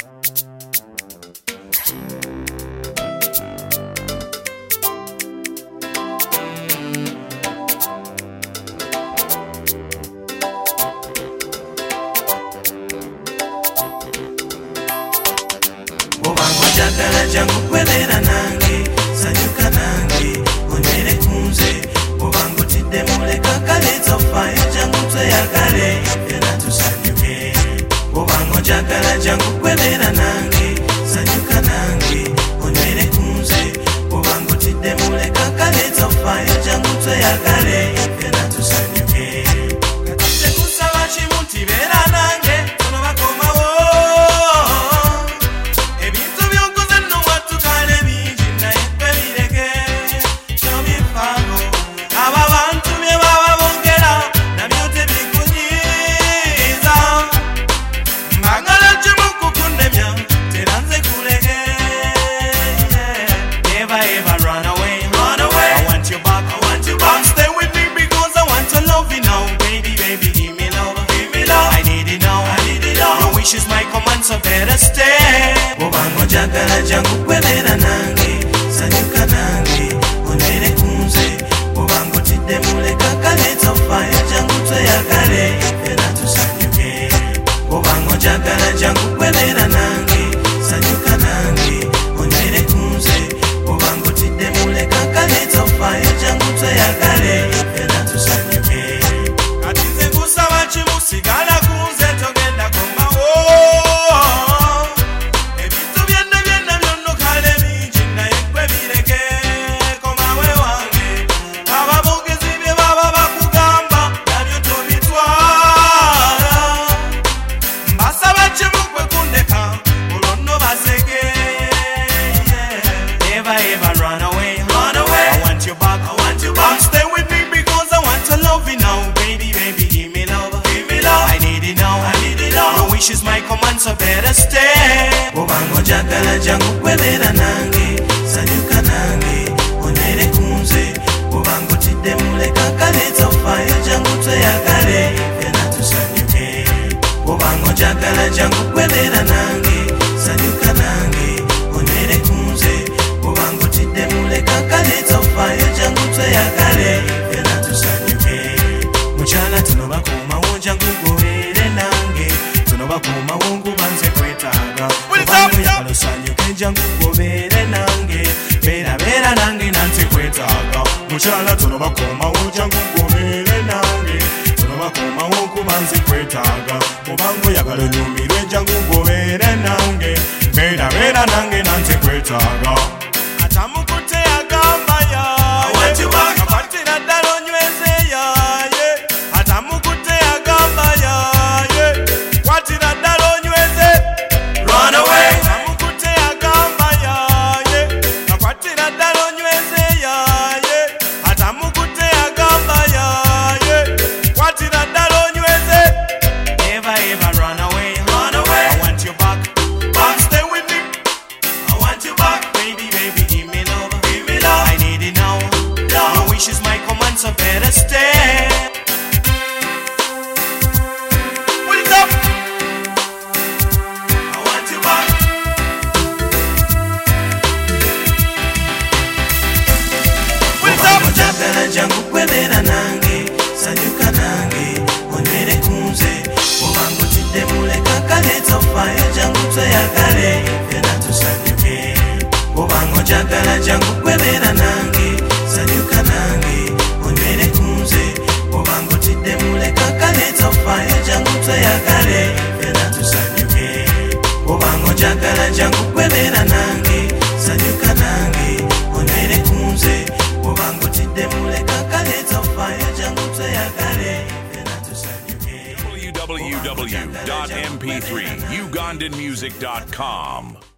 Njagala jangu kwebera nange, sanyuka nange, onywere kunze. Bw'obanga otidde muleka kaleeta ofaayo jangu tweyagale, ffenna tusanyuke. Bw'obanga onjagala jangu kwebera nange, sanyuka nange, onywere kunze. Bw'obanga otidde muleka kaleeta ofaayo jangu tweyagale, ffenna tusanyuke. Katidde kusaba kimu nti beera nange, tono bakomawo. She's my command, so better stay. Bw'obanga onjagala jangu kwebera nange, sanyuka nange, onywere kunze. Bw'obanga otidde muleka kaleeta ofaayo jangu tweyagale, ffenna tusanyuke. Bw'obanga onjagala jangu kwebera nange, sanyuka nange, onywere kunze. Bw'obanga otidde muleka kaleeta ofaayo jangu tweyagale, ffenna tusanyuke. Kati nze kusaba kimu sigala kunze togenda koma. She's my command, so better stay. Bw'obanga onjagala jangu kwebera nange, sanyuka nange, onywere kunze. Bw'obanga otidde muleka kaleeta ofaayo jangu tweyagale, ffenna tusanyuke. Bw'obanga onjagala jangu kwebera nange, sanyuka nange, onywere kunze. Bw'obanga otidde muleka kaleeta ofaayo jangu tweyagale, ffenna tusanyuke. Mukyala tuno bakomawo jangu gobeere nange. Bakomawo nkuba nze kwetaaga. Kubanga oyagala osanyuke jangu gobeere nange. Beera nange nanze kwetaaga. Mukyala tono bakomawo jangu gobeere nange. Tono bakomawo nkuba nze kwetaaga. Kubanga oyagala onyumirwe jangu gobeere nange. Beera nange nanze kwetaaga. Atamukute agamba yaaye, akwatira ddala onyweze yaaye. Atamukute agamba yaaye, kwatira ddala onyweze. Run away. Atamukute agamba yaaye, akwatira ddala onyweze yaaye. Atamukute agamba yaaye, kwatira ddala onyweze. Never ever run away. Run away. I want you back. Back, stay with me. I want you back. Baby, give me love. Give me love. I need it now. Your wish is my command, so better stay. Put it up. I want you back. Put it up. Onjagala jangu kwebera nange, sanyuka nange, onywere kunze. Bw'obanga otidde muleka kaleeta ofaayo jangu tweyagale, ffenna tusanyuke. Bw'obanga onjagala jangu kwebera nange, sanyuka nange, onywere kunze. Bw'obanga otidde muleka kaleeta ofaayo jangu tweyagale, ffenna tusanyuke. Bw'obanga onjagala jangu kwebera nange, sanyuka nange, onywere kunze. Bw'obanga otidde muleka kaleeta ofaayo jangu tweyagale, ffenna tusanyuke. www.mp3ugandanmusic.com